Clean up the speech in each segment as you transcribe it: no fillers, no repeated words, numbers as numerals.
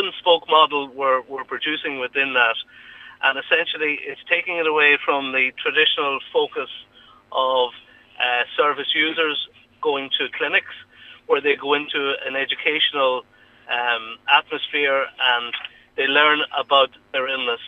hub-and-spoke model we're producing within that, and essentially it's taking it away from the traditional focus of service users going to clinics, where they go into an educational atmosphere and they learn about their illness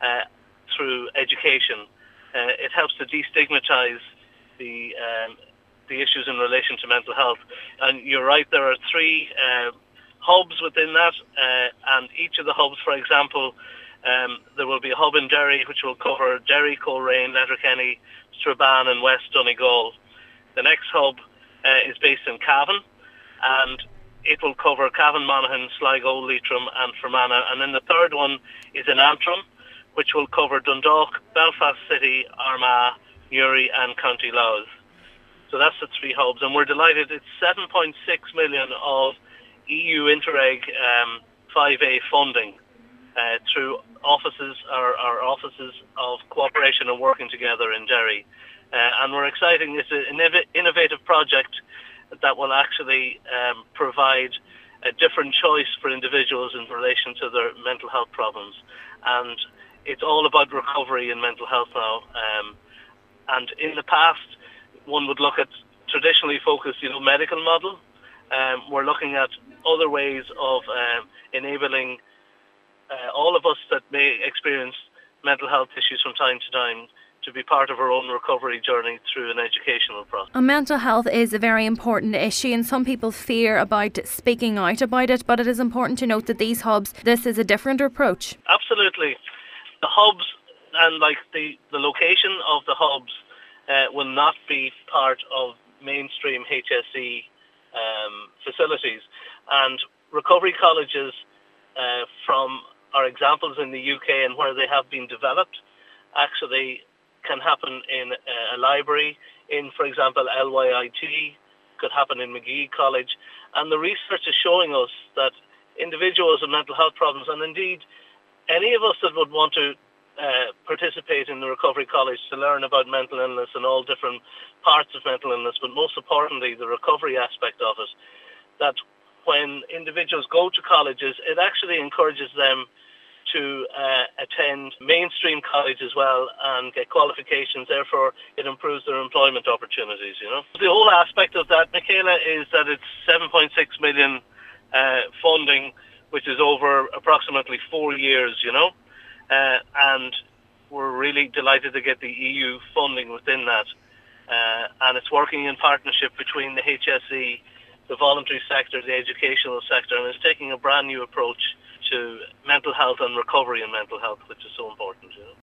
through education. It helps to destigmatize the issues in relation to mental health. And you're right, there are 3 hubs within that, and each of the hubs, for example, there will be a hub in Derry which will cover Derry, Coleraine, Letterkenny, Strabane and West Donegal. The next hub is based in Cavan, and it will cover Cavan, Monaghan, Sligo, Leitrim and Fermanagh. And then the third one is in Antrim, which will cover Dundalk, Belfast City, Armagh, Newry and County Louth. So that's the 3 hubs, and we're delighted. It's 7.6 million of EU Interreg 5A funding through offices, our offices of cooperation and working together in Derry. And we're excited. It's an innovative project that will actually provide a different choice for individuals in relation to their mental health problems. And it's all about recovery in mental health now. And in the past, one would look at traditionally focused, medical model. We're looking at other ways of enabling all of us that may experience mental health issues from time to time to be part of our own recovery journey through an educational process. And mental health is a very important issue, and some people fear about speaking out about it, but it is important to note that these hubs, this is a different approach. Absolutely. The hubs and the location of the hubs will not be part of mainstream HSE facilities, and recovery colleges from our examples in the UK and where they have been developed actually can happen in a library, in, for example, LYIT, could happen in Magee College. And the research is showing us that individuals with mental health problems, and indeed any of us that would want to participate in the Recovery College to learn about mental illness and all different parts of mental illness, but most importantly the recovery aspect of it, that when individuals go to colleges, it actually encourages them to attend mainstream college as well and get qualifications. Therefore, it improves their employment opportunities. The whole aspect of that, Michaela, is that it's 7.6 million funding, which is over approximately 4 years. And we're really delighted to get the EU funding within that. And it's working in partnership between the HSE, the voluntary sector, the educational sector, and it's taking a brand new approach to mental health and recovery in mental health, which is so important.